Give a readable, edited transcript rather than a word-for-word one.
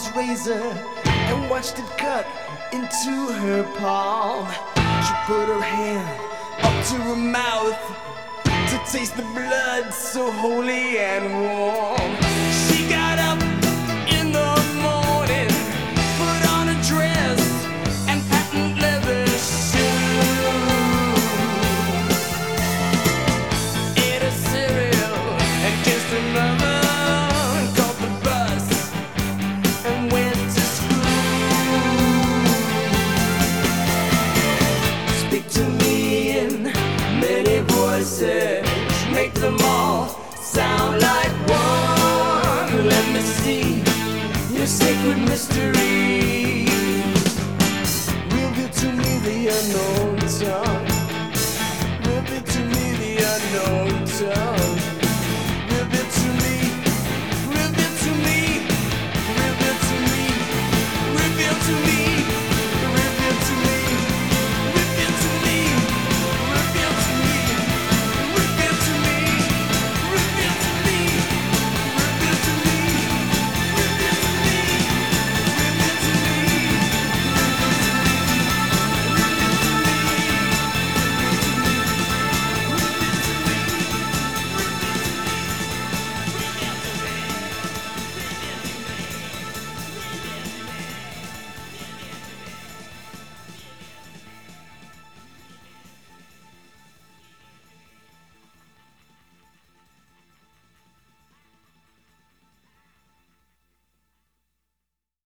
razor and watched it cut into her palm. She put her hand up to her mouth to taste the blood so holy and warm. She got up in the morning, put on a dress and patent leather shoes, ate a cereal and kissed her mother, caught the bus and went to school. Speak to me in many voices, make them all sound like one. Let me see your sacred mystery. Reveal to me the unknown tongue. Reveal to me the unknown tongue.